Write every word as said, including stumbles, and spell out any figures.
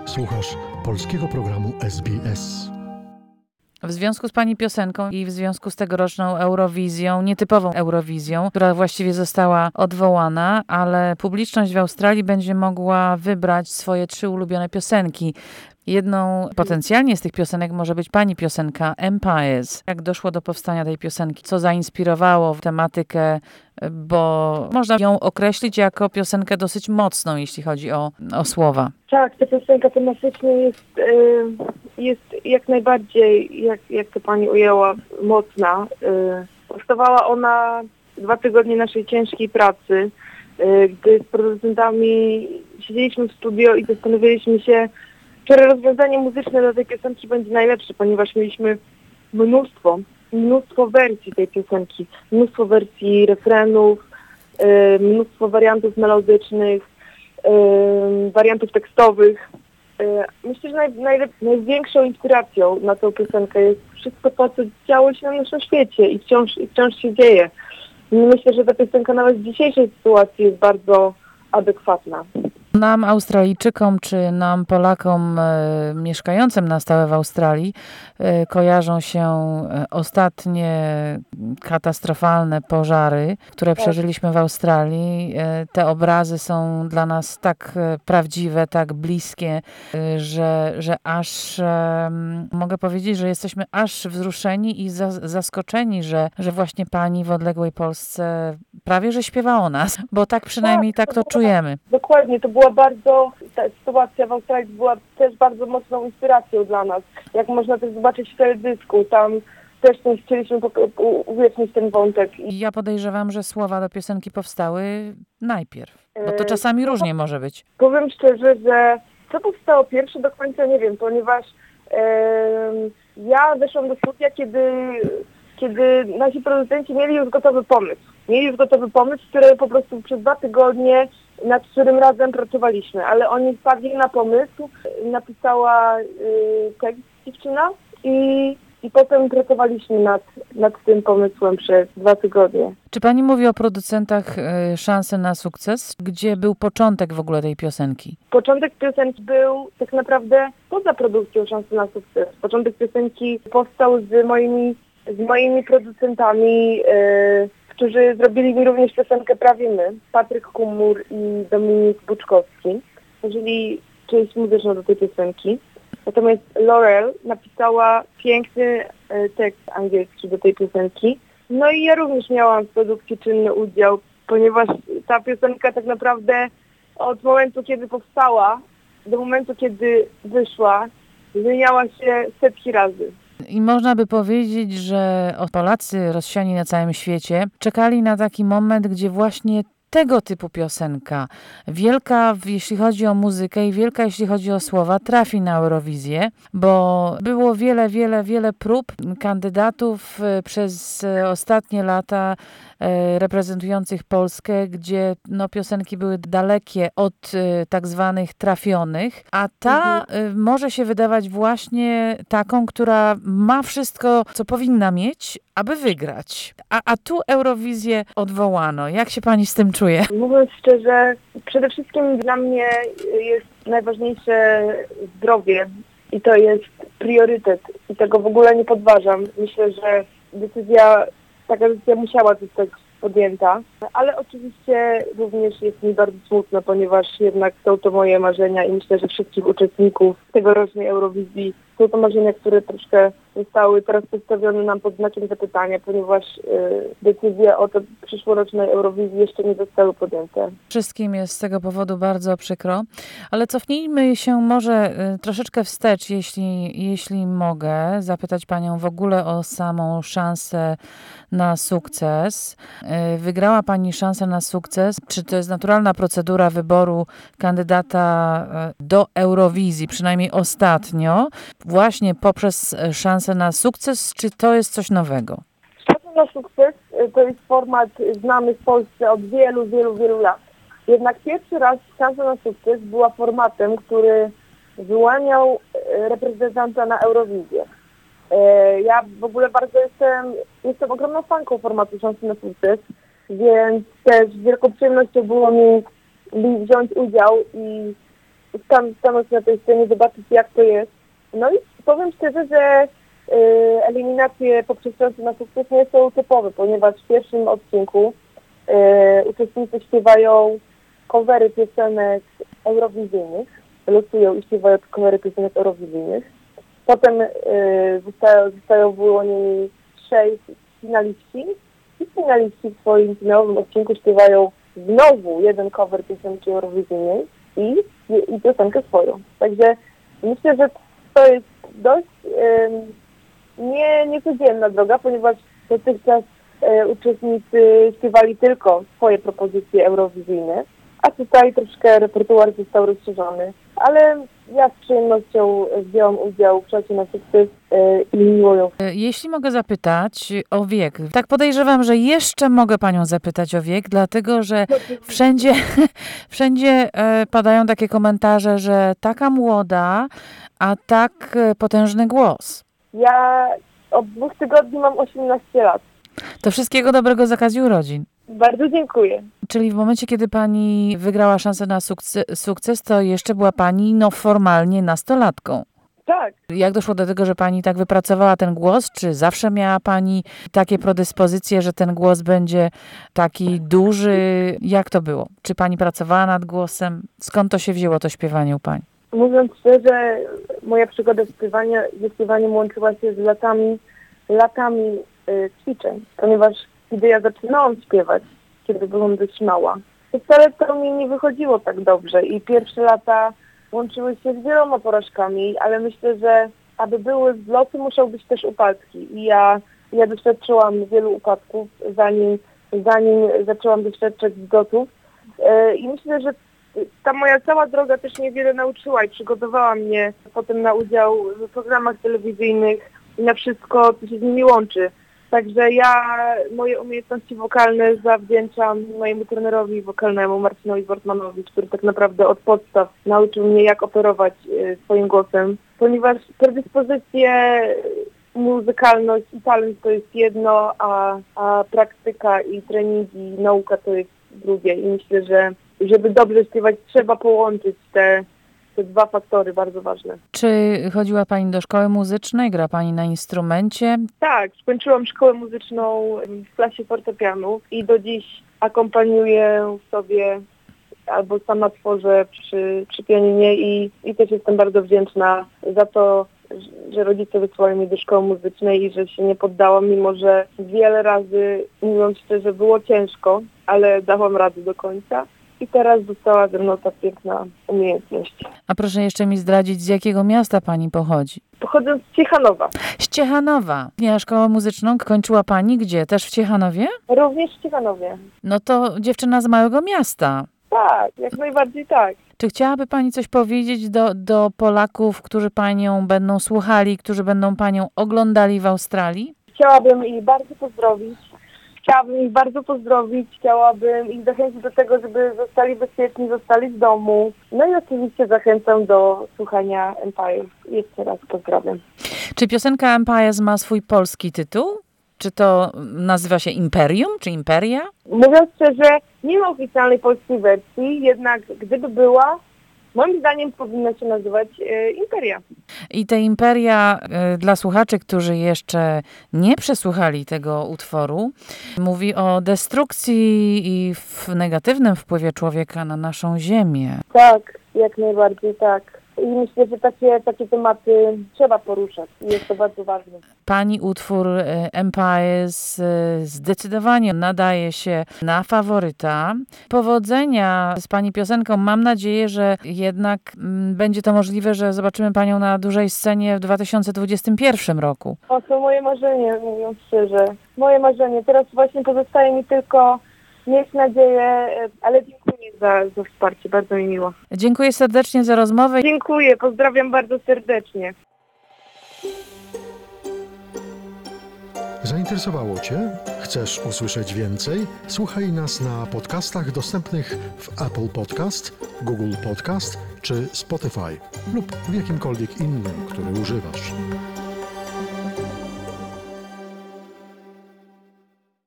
Słuchasz polskiego programu S B S. W związku z pani piosenką i w związku z tegoroczną Eurowizją, nietypową Eurowizją, która właściwie została odwołana, ale publiczność w Australii będzie mogła wybrać swoje trzy ulubione piosenki. Jedną potencjalnie z tych piosenek może być pani piosenka Empires. Jak doszło do powstania tej piosenki? Co zainspirowało tematykę? Bo można ją określić jako piosenkę dosyć mocną, jeśli chodzi o, o słowa. Tak, ta piosenka tematycznie jest, jest jak najbardziej, jak, jak to pani ujęła, mocna. Powstawała ona dwa tygodnie naszej ciężkiej pracy, gdy z producentami siedzieliśmy w studio i zastanowiliśmy się, które rozwiązanie muzyczne dla tej piosenki będzie najlepsze, ponieważ mieliśmy mnóstwo, mnóstwo wersji tej piosenki, mnóstwo wersji refrenów, yy, mnóstwo wariantów melodycznych, yy, wariantów tekstowych. Yy, myślę, że naj, najlep- największą inspiracją na tę piosenkę jest wszystko to, co działo się na naszym świecie i wciąż, i wciąż się dzieje. I myślę, że ta piosenka nawet w dzisiejszej sytuacji jest bardzo adekwatna. Nam, Australijczykom, czy nam, Polakom e, mieszkającym na stałe w Australii, e, kojarzą się e, ostatnie katastrofalne pożary, które tak. przeżyliśmy w Australii. E, te obrazy są dla nas tak e, prawdziwe, tak bliskie, e, że, że aż e, mogę powiedzieć, że jesteśmy aż wzruszeni i za, zaskoczeni, że, że właśnie pani w odległej Polsce prawie że śpiewa o nas, bo tak przynajmniej tak, tak to, to czujemy. Dokładnie, to była bardzo, ta sytuacja w Australii była też bardzo mocną inspiracją dla nas. Jak można też zobaczyć w teledysku, tam też chcieliśmy uwiecznić ten wątek. Ja podejrzewam, że słowa do piosenki powstały najpierw, bo to czasami no, różnie może być. Powiem szczerze, że co powstało pierwsze do końca nie wiem, ponieważ e, ja weszłam do studia, kiedy, kiedy nasi producenci mieli już gotowy pomysł. Mieli już gotowy pomysł, który po prostu przez dwa tygodnie nad którym razem pracowaliśmy, ale oni wpadli na pomysł, napisała y, tekst dziewczyna i, i potem pracowaliśmy nad, nad tym pomysłem przez dwa tygodnie. Czy pani mówi o producentach y, Szansy na sukces? Gdzie był początek w ogóle tej piosenki? Początek piosenki był tak naprawdę poza produkcją Szansy na sukces. Początek piosenki powstał z moimi, z moimi producentami, y, którzy zrobili mi również piosenkę Prawie My, Patryk Kumur i Dominik Buczkowski. Tworzyli część muzyczną do tej piosenki. Natomiast Laurel napisała piękny tekst angielski do tej piosenki. No i ja również miałam w produkcji czynny udział, ponieważ ta piosenka tak naprawdę od momentu, kiedy powstała, do momentu, kiedy wyszła, zmieniała się setki razy. I można by powiedzieć, że Polacy rozsiani na całym świecie czekali na taki moment, gdzie właśnie tego typu piosenka, wielka jeśli chodzi o muzykę i wielka jeśli chodzi o słowa, trafi na Eurowizję, bo było wiele, wiele, wiele prób kandydatów przez ostatnie lata reprezentujących Polskę, gdzie no, piosenki były dalekie od y, tak zwanych trafionych, a ta mhm. y, może się wydawać właśnie taką, która ma wszystko, co powinna mieć, aby wygrać. A, a tu Eurowizję odwołano. Jak się pani z tym czuje? Mówiąc szczerze, przede wszystkim dla mnie jest najważniejsze zdrowie i to jest priorytet i tego w ogóle nie podważam. Myślę, że decyzja Taka decyzja musiała zostać podjęta, ale oczywiście również jest mi bardzo smutno, ponieważ jednak są to moje marzenia i myślę, że wszystkich uczestników tegorocznej Eurowizji są to marzenia, które troszkę zostały teraz postawione nam pod znakiem zapytania, ponieważ y, decyzje o to przyszłorocznej Eurowizji jeszcze nie zostały podjęte. Wszystkim jest z tego powodu bardzo przykro, ale cofnijmy się może y, troszeczkę wstecz, jeśli, jeśli mogę zapytać panią w ogóle o samą szansę na sukces. Y, wygrała pani szansę na sukces. Czy to jest naturalna procedura wyboru kandydata y, do Eurowizji, przynajmniej ostatnio, właśnie poprzez szansę na sukces, czy to jest coś nowego? Szansa na sukces to jest format znany w Polsce od wielu, wielu, wielu lat. Jednak pierwszy raz Szansa na sukces była formatem, który wyłaniał reprezentanta na Eurowizję. Ja w ogóle bardzo jestem, jestem ogromną fanką formatu Szansy na sukces, więc też wielką przyjemnością było mi wziąć udział i tam stanąć na tej scenie, zobaczyć jak to jest. No i powiem szczerze, że y, eliminacje poprzez szansę na sukces nie są typowe, ponieważ w pierwszym odcinku y, uczestnicy śpiewają covery piosenek eurowizyjnych, losują i śpiewają covery piosenek eurowizyjnych. Potem y, zostają, zostają wyłonieni trzej finaliści i finaliści w swoim finałowym odcinku śpiewają znowu jeden cover piosenki eurowizyjnej i, i, i piosenkę swoją. Także myślę, że to jest dość y, nie, niecodzienna droga, ponieważ dotychczas y, uczestnicy śpiewali tylko swoje propozycje eurowizyjne, a tutaj troszkę repertuar został rozszerzony. Ale ja z przyjemnością wzięłam udział w Szacie na sukces y, i miło ją. Jeśli mogę zapytać o wiek, tak podejrzewam, że jeszcze mogę panią zapytać o wiek, dlatego że wszędzie, wszędzie e, padają takie komentarze, że taka młoda, a tak e, potężny głos. Ja od dwóch tygodni mam osiemnaście lat. To wszystkiego dobrego z okazji urodzin. Bardzo dziękuję. Czyli w momencie, kiedy pani wygrała szansę na sukces, sukces, to jeszcze była pani no formalnie nastolatką. Tak. Jak doszło do tego, że pani tak wypracowała ten głos? Czy zawsze miała pani takie predyspozycje, że ten głos będzie taki duży? Jak to było? Czy pani pracowała nad głosem? Skąd to się wzięło, to śpiewanie u pani? Mówiąc szczerze, moja przygoda z śpiewaniem, ze śpiewaniem łączyła się z latami, latami y, ćwiczeń, ponieważ kiedy ja zaczynałam śpiewać, kiedy byłam dość mała, to wcale to mi nie wychodziło tak dobrze i pierwsze lata łączyły się z wieloma porażkami, ale myślę, że aby były wzloty, muszą być też upadki i ja, ja doświadczyłam wielu upadków, zanim, zanim zaczęłam doświadczać wzlotów yy, i myślę, że ta moja cała droga też mnie wiele nauczyła i przygotowała mnie potem na udział w programach telewizyjnych i na wszystko, co się z nimi łączy. Także ja moje umiejętności wokalne zawdzięczam mojemu trenerowi wokalnemu Marcinowi Wortmanowi, który tak naprawdę od podstaw nauczył mnie, jak operować swoim głosem, ponieważ predyspozycje, muzykalność i talent to jest jedno, a, a praktyka i treningi, nauka to jest drugie i myślę, że żeby dobrze śpiewać, trzeba połączyć te Te dwa faktory bardzo ważne. Czy chodziła pani do szkoły muzycznej? Gra pani na instrumencie? Tak, skończyłam szkołę muzyczną w klasie fortepianu i do dziś akompaniuję sobie albo sama tworzę przy, przy pianinie i, i też jestem bardzo wdzięczna za to, że rodzice wysłali mnie do szkoły muzycznej i że się nie poddałam, mimo że wiele razy, mówiąc szczerze, było ciężko, ale dałam radę do końca. I teraz została ze mną ta piękna umiejętność. A proszę jeszcze mi zdradzić, z jakiego miasta pani pochodzi? Pochodzę z Ciechanowa. Z Ciechanowa. Ja szkołę muzyczną kończyła pani gdzie? Też w Ciechanowie? Również w Ciechanowie. No to dziewczyna z małego miasta. Tak, jak najbardziej tak. Czy chciałaby pani coś powiedzieć do, do Polaków, którzy panią będą słuchali, którzy będą panią oglądali w Australii? Chciałabym ich bardzo pozdrowić. Chciałabym ich bardzo pozdrowić, chciałabym ich zachęcić do tego, żeby zostali bezpieczni, zostali w domu. No i oczywiście zachęcam do słuchania Empire. Jeszcze raz pozdrawiam. Czy piosenka Empires ma swój polski tytuł? Czy to nazywa się Imperium, czy Imperia? Mówiąc szczerze, nie ma oficjalnej polskiej wersji, jednak gdyby była, moim zdaniem powinna się nazywać e, Imperia. I te Imperia, y, dla słuchaczy, którzy jeszcze nie przesłuchali tego utworu, mówi o destrukcji i w negatywnym wpływie człowieka na naszą ziemię. Tak, jak najbardziej tak. I myślę, że takie, takie tematy trzeba poruszać i jest to bardzo ważne. Pani utwór y, Empires y, zdecydowanie nadaje się na faworyta. Powodzenia z pani piosenką. Mam nadzieję, że jednak mm, będzie to możliwe, że zobaczymy panią na dużej scenie w dwa tysiące dwudziestym pierwszym roku. O, to moje marzenie, mówiąc szczerze. Moje marzenie. Teraz właśnie pozostaje mi tylko mieć nadzieję, ale dziękuję za, za wsparcie. Bardzo mi miło. Dziękuję serdecznie za rozmowę. Dziękuję. Pozdrawiam bardzo serdecznie. Zainteresowało Cię? Chcesz usłyszeć więcej? Słuchaj nas na podcastach dostępnych w Apple Podcast, Google Podcast czy Spotify lub w jakimkolwiek innym, który używasz.